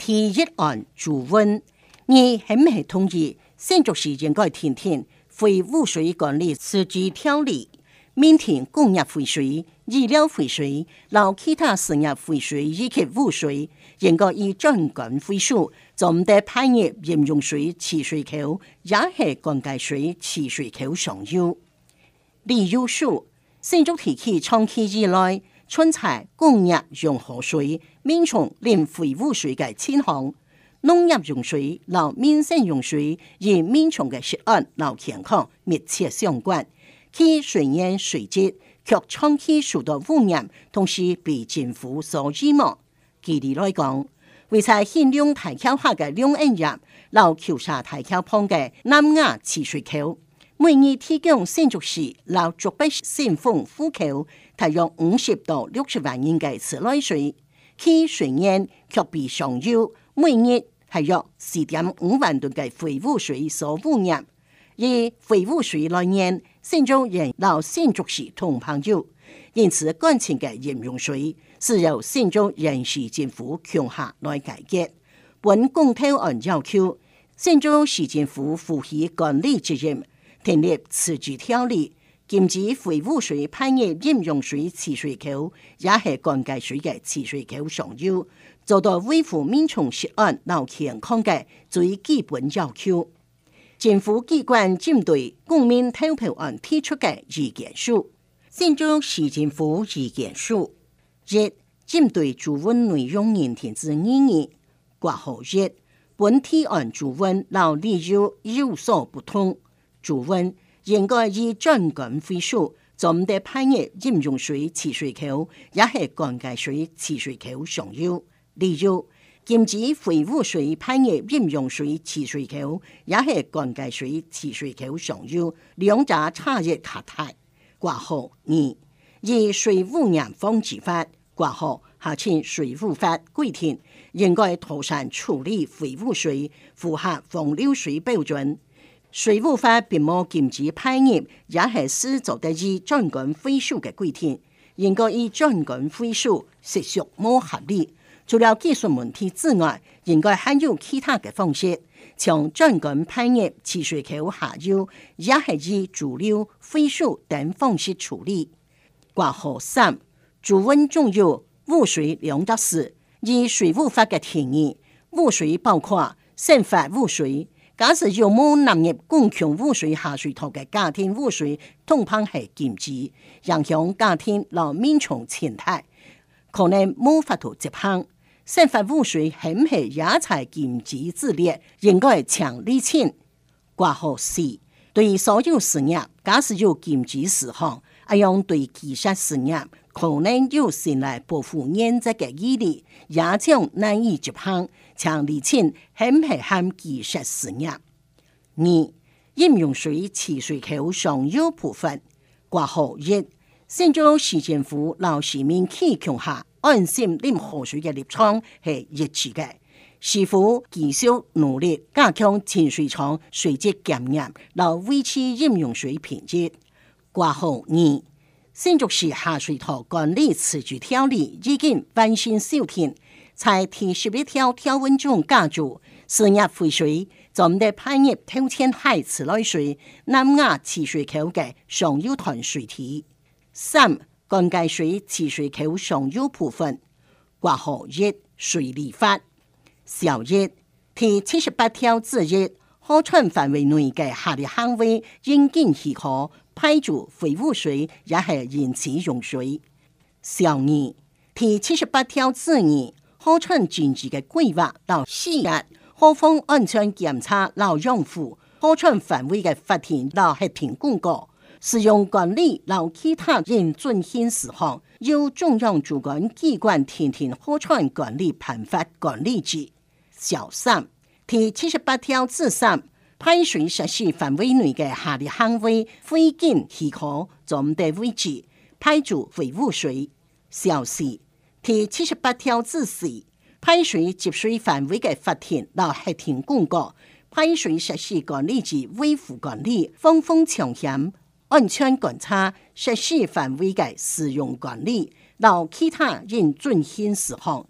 第一案主温，你係唔係同意新竹市應該填填廢污水管理設置條例，免填工業廢水、醫療廢水、及其他事業廢水以及污水，應該以專管廢數，總的排業飲用水池水口，也係灌溉水池水口上游。例如說，新竹地區長期以來存在工業用河水、民眾啉廢污水嘅情況，農業用水及民生用水與民眾嘅食安及健康密切相關，其水源水質卻長期受到污染，同時被政府所遺忘。舉例來講，為在限量大橋下嘅兩岸入，及橋下大橋旁嘅南雅池水口，每年提供新竹市及竹北新豐戶口大約50到60萬人嘅自來水，其水源卻被上游每日大約4.5萬噸嘅廢污水所污染。以廢污水來源，新竹人及新竹市同朋友，因此乾淨嘅飲用水是由新竹縣市政府強下來解決。本公投案要求新竹市政府負起管理責任，訂立設置條例，禁止廢污水排入飲用水池水口，也係灌溉水嘅池水口上游，做到維護民眾食安及健康嘅最基本要求。政府機關針對公民投票案提出嘅意見書，新竹市政府意見書一，針對主文內容言填之異議，括號一，本提案主文與理由有所不同，主文應該以專管廢數，總的排入飲用水池水口，也係灌溉水池水口上游。理由禁止廢污水排入飲用水池水口，也係灌溉水池水口上游，兩者差異較大。括號二，以水污染防治法括號下簽水污法規定，應該妥善處理廢污水，符合防流水標準。水污法並冇禁止排入，也係施做得以專管廢數嘅規定，應該以專管廢數實屬冇合理。除了技術問題之外，應該還有其他嘅方式，從專管排入池水口下游，也係以主流廢數等方式處理。括號三，主文中有污水兩個字，以水污法嘅定義，污水包括生活污水。假使有冇納入公共污水下水道嘅家庭污水，通常係禁止，影響家庭及民眾生態，可能冇法度執行。生活污水係唔係也在禁止之列，應該強釐清。括號四，對所有事業，假使有禁止事項，一樣對其他事業可能有先來保護原則嘅義理，也將難以執行。強釐清係唔係含其他事業。二，飲用水池水口上游部分。括號一，新竹市政府及市民起強下安心飲河水嘅立場係一致嘅，市府繼續努力加強淨水廠水質檢驗，來維持飲用水品質。括號二，新竹市下水道管理設置條例已經完善修訂，在第11條條文中加注事業廢水總的排入透天海自來水南雅池水口嘅上游段水體。三，灌溉水池水口上游部分。括號一，水利法。小一，第78條之一，河川範圍內嘅下列行為應經許可排除廢污水，也係引起用水。小二，第78條之二，河川經濟嘅規劃到施壓，河防安全檢查到養護，河川範圍嘅發展到核定公告。使用管理及其他應遵循事項，由中央主管機關訂定河川管理辦法管理之。小三，第78條之三，排水設施範圍內嘅下列行為非經許可總的位置排除廢污水。小四，第78條之四，排水接水範圍嘅發展到核定公告，排水設施管理之維護管理、防風搶險、安全觀察、設施範圍嘅使用管理，到其他應遵循事項，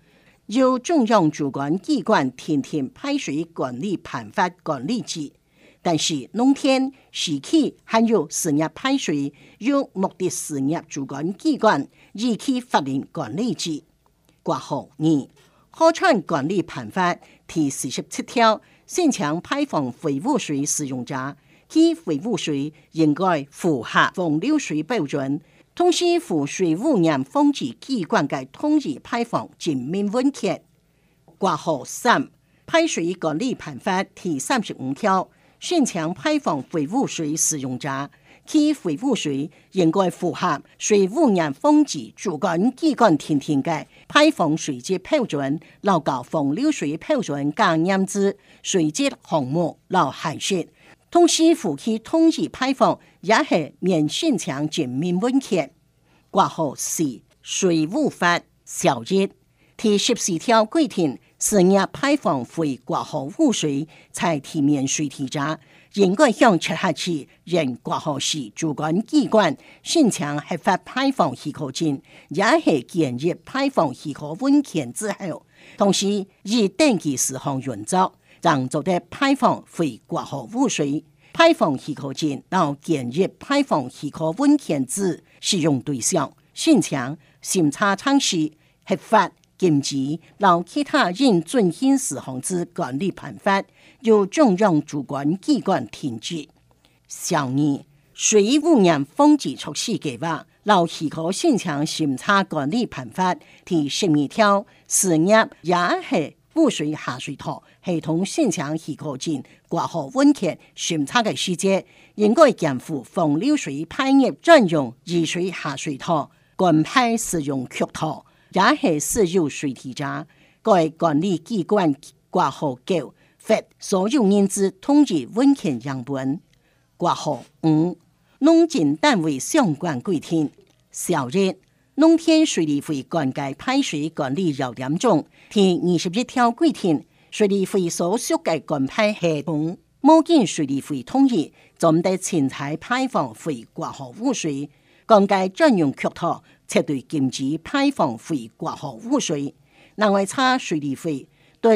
由中央主管机关天天排水管理办法管理之。但是农田、市区还有事业排水由目的事业主管机关依其法令管理之。括号2河川管理办法第47条，现场排放废污水使用者，其废污水应该符合风流水标准，同时附水污染防治机关嘅统一排放全面稳健。括号3排水管理办法第35条，现场排放废污水使用者，其废污水应该符合水污染防治主管机关天天嘅排放水质标准，留教风流水标准加严之水质项目留排泄，同时附其统一排放也係面現場全面穩健。括號4水污法小一第14條規定，事業排放非括號污水在地面水體者，應該向轄下市人括號市主管機關申請合法排放許可證，也係建議排放許可文件之後，同時以登記事項原則，讓做的排放非括號污水。排放許可證到建議排放許可文件之使用對象、現場、審查廠市、合法、禁止，到其他應遵循事項之管理辦法，由中央主管機關停止。小二水污染防治措施計劃，到許可現場審查管理辦法第12條，事業也係污水下水道系統現場許可證括號文件審查嘅細節，應該檢附風流水排入專用雨水下水道、管排使用渠道，也係私有水體者，該管理機關括號9發所有人之統一文件樣本。括號5農政單位相關規定。小一農田水利費灌溉排水管理要點中第21條規定，水利費所屬嘅灌排系統，冇經水利費同意，總得遷採排放非括號污水，灌溉專用渠道絕對禁止排放非括號污水。另外，差水利費對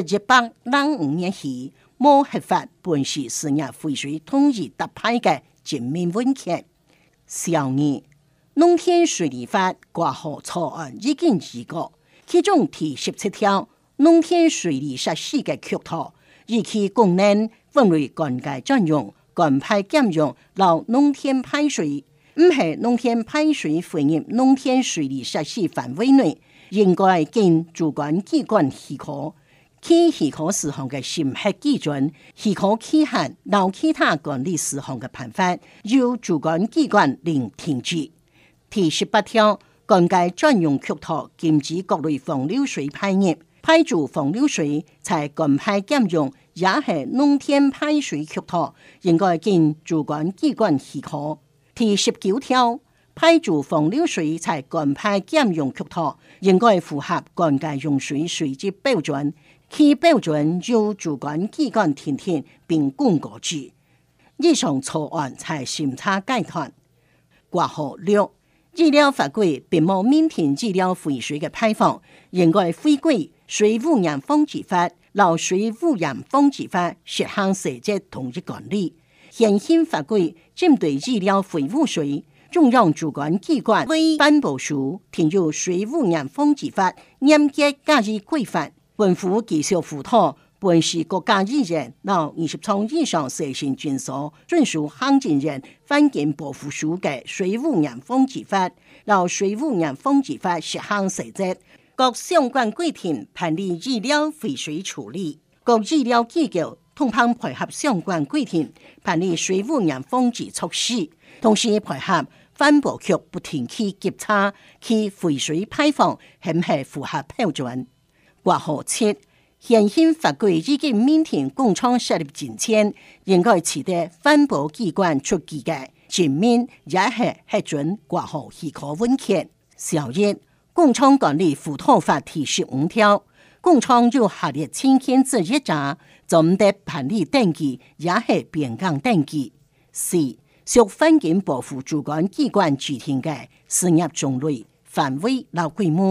105年起冇合法本市事業廢水統一特派嘅全面文件。小二農田水利法括號草案已經議過，其中第17條，農田水利設施嘅渠道，以其功能分為灌溉專用、灌排兼用、撈農田排水，唔係農田排水飛入農田水利設施範圍內，應該經主管機關許可，其許可事項嘅審核基準、許可期限、撈其他管理事項嘅辦法，由主管機關另停止。第18條，灌溉專用渠道禁止各類風流水排入，排除風流水在灌排兼用，也係農田排水渠道，應該經主管機關許可。第19條，排除風流水在灌排兼用渠道，應該符合灌溉用水水質標準，其標準由主管機關訂定並公告之。以上草案才審查階段。括號6醫療法規並冇面填醫療廢水嘅排放，應該回歸水污染防治法、撈水污染防治法實行細節統一管理。現行法規針對醫療廢污水，中央主管機關為頒布書填入水污染防治法嚴格加以規範，本府繼續輔導本市國家醫院到20歲以上社性診所遵守行政院環境保護署嘅水污染防治法，到水污染防治法實行細則，各相關規定辦理醫療廢水處理，各醫療機構通常配合相關規定辦理水污染防治措施，同時配合環保局不停期檢查其廢水排放係唔係符合標準。括號7現行法規已經面填工廠設立之前，應該持得環保機關出具嘅全面也係核准括號許可文件。小一工廠管理輔導法第15條，工廠有下列情形之一者，總得辦理登記也係變更登記。四屬環境保護主管機關指定嘅事業種類、範圍及規模，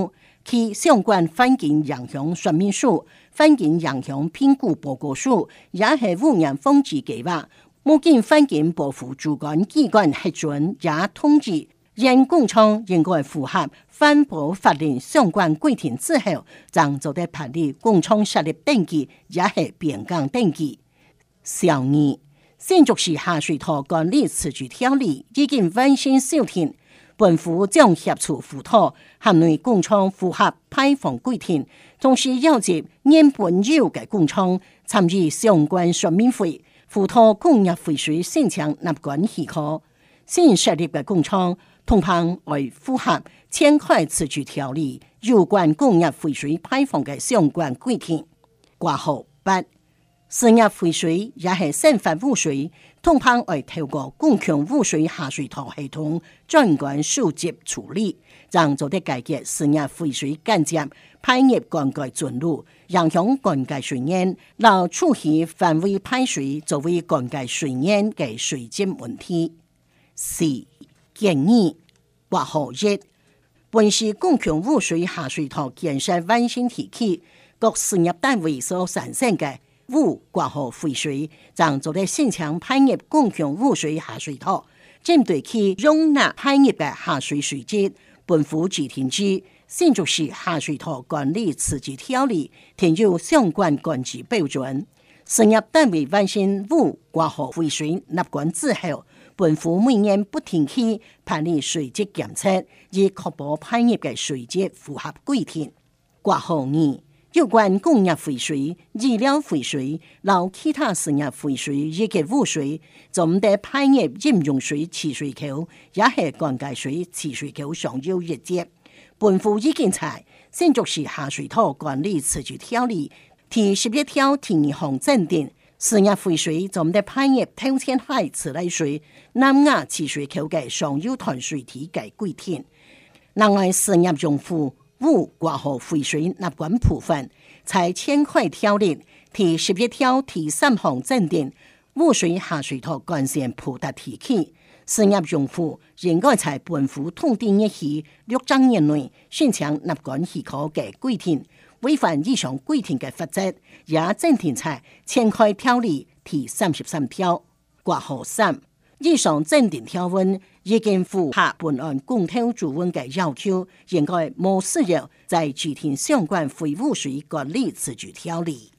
其相关环境影响说明书、环境影响评估报告书，也是污染防治计划。目前环境保护主管机关核准也通知，因工厂应该符合环保法令相关规定之後，才做得辦理工廠設立登記，也係變更登記。小二，新竹市下水道管理處置條例已經完善修訂，本府將協助輔導涵內工廠符合排放規定，同時邀集原本有嘅工廠參與相關說明會，輔導工業廢水申請納管許可。新設立嘅工廠通常為符合前開處置條例有關工業廢水排放嘅相關規定。括號8，事業廢水也係生活污水，通常為透過共享污水下水道系統專管收集處理，將做得解決事業廢水間接排入灌溉進入，影響灌溉水源，讓處理範圍排水作為灌溉水源嘅水質問題。4. 建議括號1，本市共享污水下水道建設完善時期，各事業單位所產生嘅污括號廢水，將做得申請排入共享污水下水道，針對其容納排入嘅下水水質，本府指定之新竹市下水道管理處置條例填有相關管制標準。事業單位完善污括號廢水納管之後，本府每年不停期辦理水質檢測，以確保排入嘅水質符合規定。括號2，有關工業廢水、醫療廢水、及其他事業廢水以及污水，總得排入飲用水池水口，也係灌溉水池水口上有日節。本府已經在新竹市下水道管理處置條例第11條第2項增訂，事業廢水總得排入透天海自來水、南亞池水口嘅上游團水體嘅規定。另外，事業用戶污括號廢水納管部分，在前開條例第11條第3項增訂，污水下水道幹線鋪達地區，事業用戶應該在本府通定日起6週年內申請納管許可嘅規定。違反以上規定嘅罰則，也增訂在前開條例第33條括號3。以上增訂條文已經符合本案公投主文嘅要求，應該無需要再制定相關廢污水管理處置條例。